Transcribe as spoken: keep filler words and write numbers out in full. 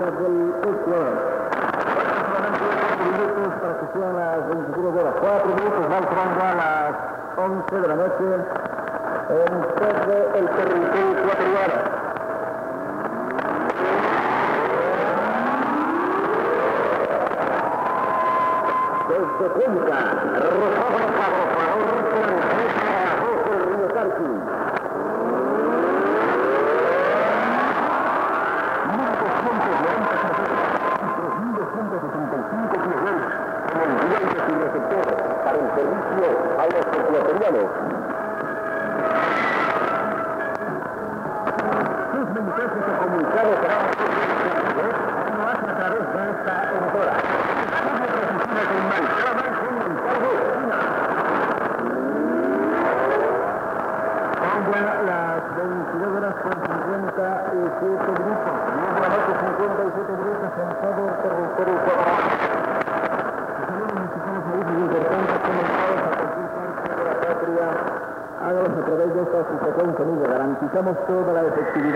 del Ecuador. Solamente minutos para que sean las veintitrés horas. cuatro minutos van entrando a las once de la noche en todo el territorio ecuatoriano. Desde Cuenca, Rosario Pablo, favor, José Río Carqui. mil doscientos noventa kilómetros, mil doscientos sesenta y cinco kilómetros en el diente sin receptor para el servicio a los ecuatorianos. Sus mensajes o comunicados serán no hacen a través de esta emisora. Las veintidós horas con cincuenta y siete minutos, diez de la noche, cincuenta y siete minutos en todo el territorio ecuatoriano. Saludos mexicanos ahí, muy importantes, comentados a cualquier parte de la patria. Hágalos a través de esta asociación Semilla. Garantizamos toda la efectividad.